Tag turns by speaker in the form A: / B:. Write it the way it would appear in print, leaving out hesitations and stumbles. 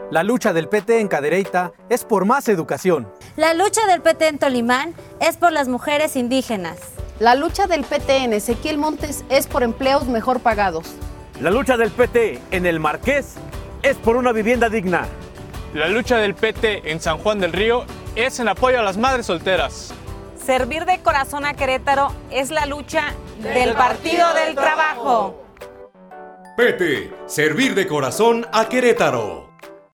A: La lucha del PT en Cadereyta es por más educación.
B: La lucha del PT en Tolimán es por las mujeres indígenas.
C: La lucha del PT en Ezequiel Montes es por empleos mejor pagados.
D: La lucha del PT en El Marqués es por una vivienda digna.
E: La lucha del PT en San Juan del Río es en apoyo a las madres solteras.
F: Servir de corazón a Querétaro es la lucha del Partido del Trabajo.
G: PT, servir de corazón a Querétaro.